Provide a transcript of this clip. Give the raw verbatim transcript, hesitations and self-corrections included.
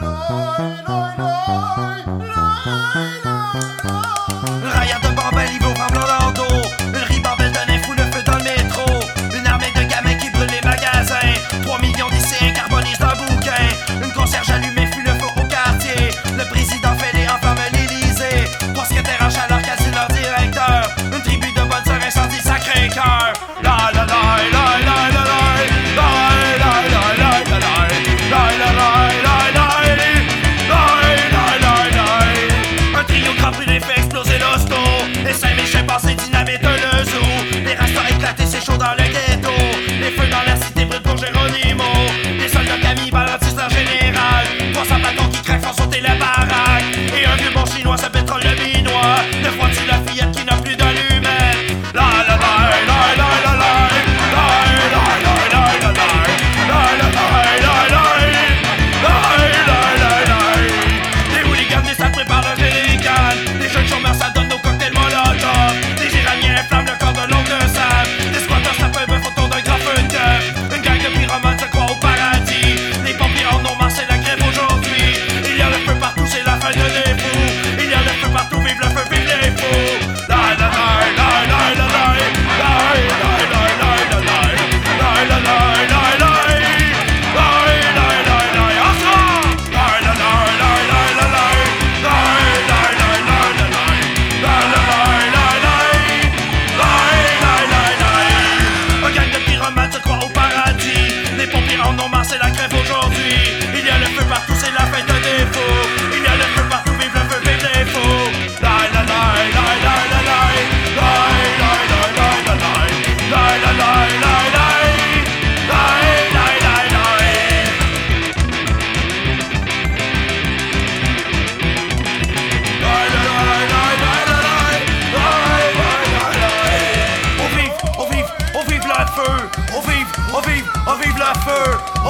Raillard de Bambel, il vaut Femme Orlando. Une ribambelle d'un fou le feu dans le métro. Une armée de gamins qui brûle les magasins. Trois millions d'I C carbonisent un bouquin. Une concierge allumée fuit le feu au quartier. Le président fêlé enflamme l'Élysée. Trois secrétaires en chaleur calcinent leur directeur. Une tribu de bonnes sœurs incendie Sacré-Cœur. La la la la la la la la la la la la la la la. Un trio grand brûlé fait exploser l'hosto. Les Saint-Michel passés dynamite le zoo. Les rastants éclatés, c'est chaud dans le ghetto. Les feux dans la cité brûlent pour Géronimo. Les soldats cannibales ratissent leur général. trois cents bâtons qui craquent font sauter la baraque. Et un vieux bon chinois se pétrole le minois. Le froid tue la fillette qui n'a plus d'allumette. La la la la la la la la la la la la la les jeunes chômeurs ça donne nos cocktails molotov. Les géraniens inflamment le corps de l'oncle de Sam. Les squatteurs ça fait un photo d'un grand feu de camp. Une gang de pyromanes se croit au paradis. Les pompiers en ont marché la grève aujourd'hui. Il y a le feu partout, c'est la fin de des fous. Il y a le feu partout, vive le feu, vive les fous. La la la la la la la la la la la la la la la la. Les pompiers en ont marre, c'est la grève aujourd'hui. Il y a le feu partout, c'est la fête des fous. Il y a le feu partout, vive le feu, vive les fous. La la la la la la la la la la la la la la la la la. On vive, on vive, on vive le feu. On vive, on vive, on vive le feu.